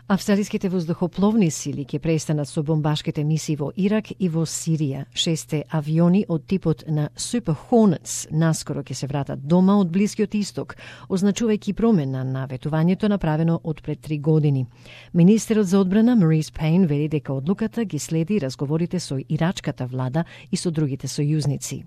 Австралиските воздухопловни сили ќе престанат со бомбашките мисии во Ирак и во Сирија. 6 авиони од типот на Super Hornets наскоро ќе се вратат дома од Блискиот Исток, означувајќи промена на ветувањето направено од пред 3 години. Министерот за одбрана Marise Payne вели дека одлуката ги следи разговорите со ирачката влада и со другите сојузници.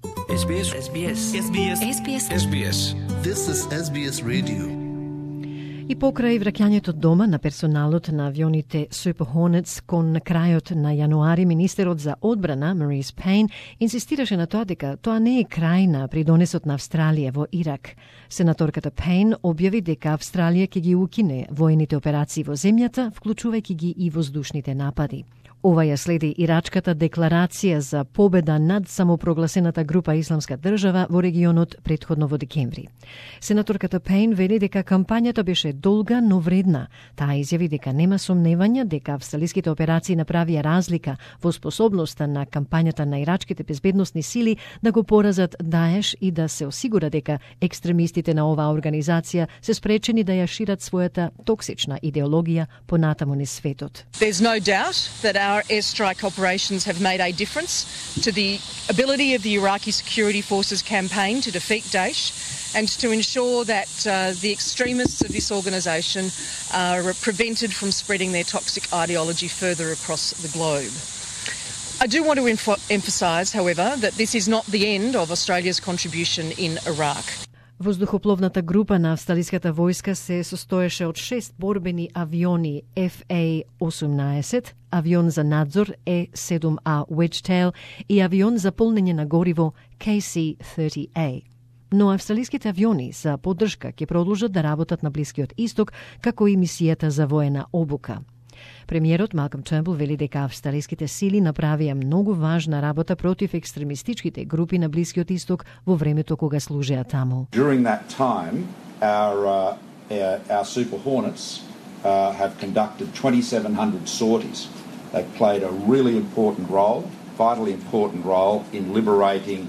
SBS. This is SBS Radio. И покрај враќањето дома на персоналот на авионите Super Hornets кон крајот на јануари, министерот за одбрана Marise Payne инсистираше на тоа дека тоа не е крај на придонесот на Австралија во Ирак. Сенаторката Пейн објави дека Австралија ќе ги укине воените операции во земјата, вклучувајќи ги и воздушните напади. Ова ја следи ирачката декларација за победа над самопрогласената група Исламска држава во регионот претходно во декември. Сенаторката Пейн вели дека кампањата беше долга, но вредна. Таа изјави дека нема сомневања дека австралиските операции направија разлика во способноста на кампањата на ирачките безбедносни сили да го поразат Даеш и да се осигура дека екстремистите на оваа организација се спречени да ја шират својата токсична идеологија понатаму низ светот. There's no doubt that our airstrike operations have made a difference to the ability of the Iraqi security forces campaign to defeat Daesh and to ensure that the extremists of this organisation are prevented from spreading their toxic ideology further across the globe. I do want to emphasise, however, that this is not the end of Australia's contribution in Iraq. Воздухопловната група на австралиската војска се состоеше од 6 борбени авиони FA-18, авион за надзор E-7A Wedgetail и авион за полнење на гориво KC-30A. Но австралиските авиони за поддршка ќе продолжат да работат на Блискиот Исток, како и мисијата за воена обука. Премиерот Малком Тернбул вели дека австралиските сили направија многу важна работа против екстремистичките групи на Блискиот Исток во времето кога служеа таму. During that time, our Super Hornets have conducted 2,700 sorties. They've played a really important role, vitally important role in liberating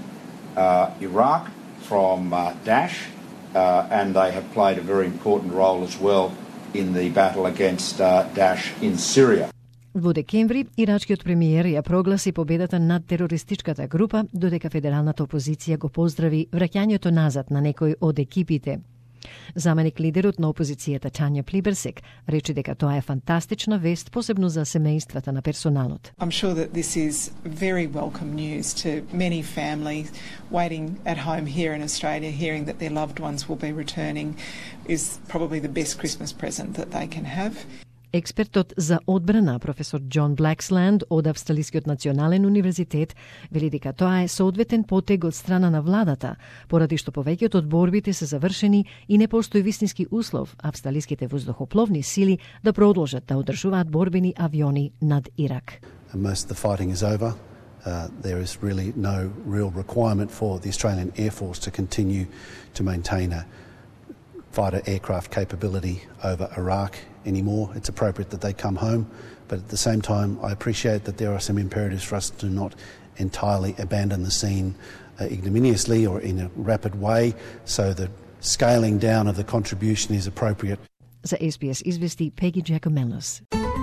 Iraq from Daesh, and they have played a very important role as well in the battle against Daesh in Syria. Во декември, ирачкиот премиер ја прогласи победата над терористичката група, додека федералната опозиција го поздрави враќањето назад на некој од екипите. Заменик лидерот на опозицијата Тања Плиберсек рече дека тоа е фантастична вест, посебно за семејствата на персоналот. I'm sure that this is very welcome news to many families waiting at home here in Australia, hearing that their loved ones will be returning is probably the best Christmas present that they can have. Експертот за одбрана професор Џон Блаксланд од Австралискиот национален универзитет вели дека тоа е соодветен потег од страна на владата, поради што повеќето од борбите се завршени и не постои вистински услов австралиските воздухопловни сили да продолжат да одржуваат борбени авиони над Ирак. Most of the fighting is over. There is really no real requirement for the Australian Air Force to continue to maintain a fighter aircraft capability over Iraq anymore. It's appropriate that they come home, but at the same time I appreciate that there are some imperatives for us to not entirely abandon the scene ignominiously or in a rapid way, so the scaling down of the contribution is appropriate. За SBS извести Пеги Джакомелос.